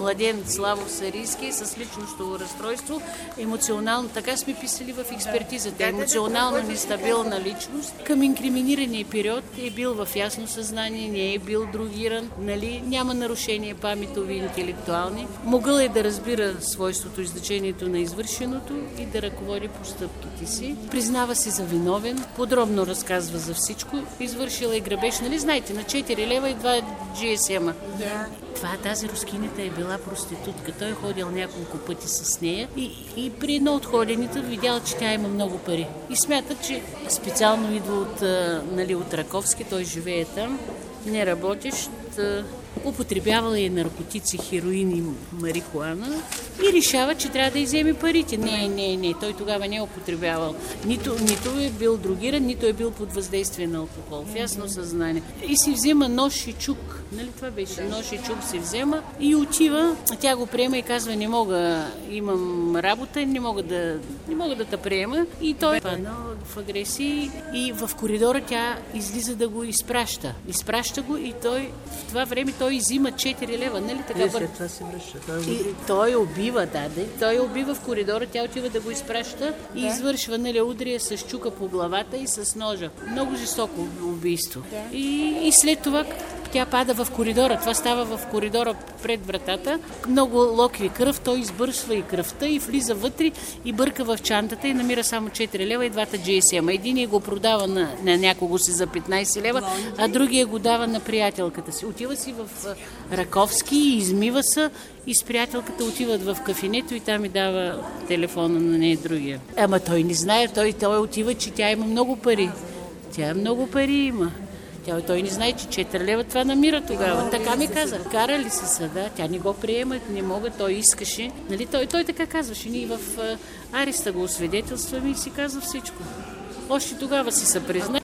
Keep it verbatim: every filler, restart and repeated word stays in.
младенец Славо Сарийски с личностно разстройство, емоционално, така сме писали в експертизата, емоционално нестабилна личност. Към инкриминирания период е бил в ясно съзнание, не е бил другиран, нали? Няма нарушения паметови и интелектуални. Могъл е да разбира свойството и значението на извършеното и да ръководи постъпките си. Признава се за виновен, подробно разказва за всичко. Извършила е грабеж, нали знаете, на четири лева и два джи ес ем-а. Да. Това, тази рускинята е била проститутка. Той е ходил няколко пъти с нея и, и при едно от ходените видял, че тя има много пари. И смята, че специално идва от, нали, от Раковски, той живее там, не работещ, употребявала и наркотици, хероин и марихуана и решава, че трябва да иземе парите. Не, не, не, той тогава не е употребявал. Нито, нито е бил другиран, нито е бил под въздействие на алкохол. В ясно съзнание. И си взема нож и чук. Нали това беше? Нож и чук си взема и отива. Тя го приема и казва, не мога, имам работа, не мога да, не мога да те приема. И той падна в агресии и в коридора тя излиза да го изпраща. Изпраща го и той в това време той изима четири лева, нали така? И след това се връща. Той, и той убива, да, да. Той убива в коридора, тя отива да го изпраща и да. Извършва, нали, удрия с чука по главата и с ножа. Много жестоко убийство. Да. И, и след това тя пада в коридора. Това става в коридора пред вратата. Много локви кръв, той избършва и кръвта и влиза вътре и бърка в чантата и намира само четири лева и двата джи ес ем. Единият го продава на, на някого си за петнайсет лева, а другия го дава на приятелката си. Отива си в Раковски и измива се и с приятелката отиват в кафенето и там ми дава телефона на нея другия. Ама той не знае, той, той отива, че тя има много пари. Тя много пари има. Тя, той не знае, че четири лева това намира тогава. Така ми каза. Карали се съда, тя не го приема, не мога, той искаше. Нали, той, той така казваше. Ние в а, ареста го освидетелстваме и си казва всичко. Още тогава си се призна.